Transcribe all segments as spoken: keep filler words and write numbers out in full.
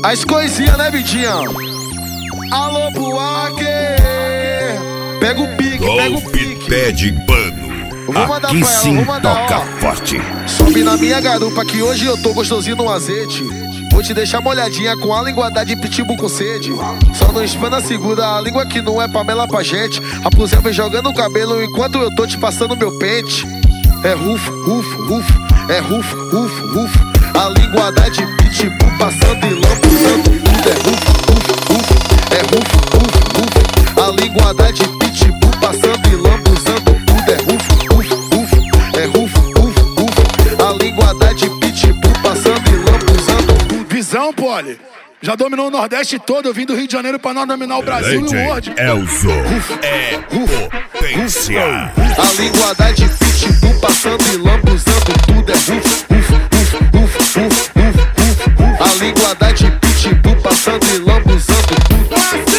As coisinhas, né, Vidinha? Alô, Buarque! Pega o pique, pega o pique. Pé de pano. Vou mandar Aqui pra ela, sim vou mandar, toca ó. forte. Sobe na minha garupa que hoje eu tô gostosinho no azeite. Vou te deixar molhadinha com a linguada de pitbull com sede. Só não espana, segura a língua que não é Pamela pra gente. A pluzinha vem jogando o cabelo enquanto eu tô te passando meu pente. É rufo, rufo, rufo, é rufo, rufo, rufo. A linguada de pitbull passando e lambuzando tudo. É rufo, rufo, rufo, é rufo, rufo, rufo. A linguada de pitbull passando e lambuzando tudo. É rufo, rufo, rufo, é rufo, rufo, rufo. A linguada de pitbull passando e lambuzando tudo. Visão, Poli. Já dominou o Nordeste todo, eu vim do Rio de Janeiro pra nós dominar o Brasil e o World. Elzo é potência. A linguada de pitbull passando e lambuzando tudo. É rufo, rufo, rufo, rufo, rufo, rufo, rufo. A linguada de pitbull passando e lambuzando tudo.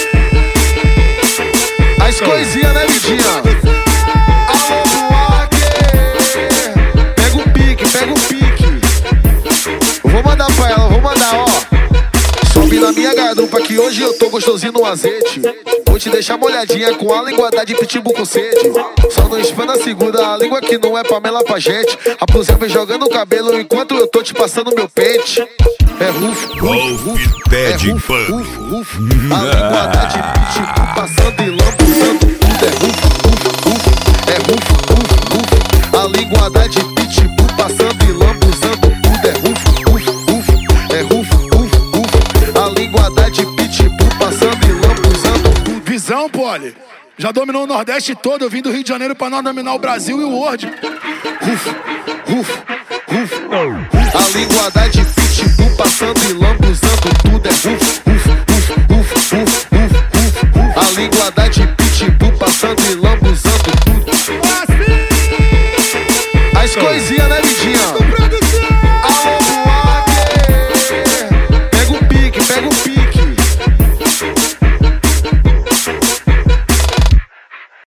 As coisinhas, né, Vidinha? Alô, Buarque! Pega o pique, pega o pique. Vou mandar pra ela, vou mandar, ó. Sobe na minha garupa que hoje eu tô gostosinho no azeite. Vou te deixar molhadinha com a linguada de pitbull com sede. Só não espana, segura a língua que não é Pamela pra gente. A pluzinha vem jogando o cabelo enquanto eu tô te passando meu pente. É rufo, rufo, rufo, pé de rufo, pano. rufo, rufo. A linguada de pitbull passando e lambuzando tudo. É rufo, rufo, rufo, é rufo, rufo, rufo. A linguada de pitbull passando e lambuzando tudo. É rufo, rufo, rufo, é rufo, rufo, rufo. A linguada de pitbull passando e lambuzando tudo. Visão, Poli. Já dominou o Nordeste todo, eu vim do Rio de Janeiro pra nós dominar o Brasil e o World. Rufo, rufo, rufo. A linguada de pitbull passando e lambuzando tudo. É rufo, rufo, rufo, rufo, rufo, rufo, rufo. A linguada de pitbull passando e lambuzando tudo. As coisinhas.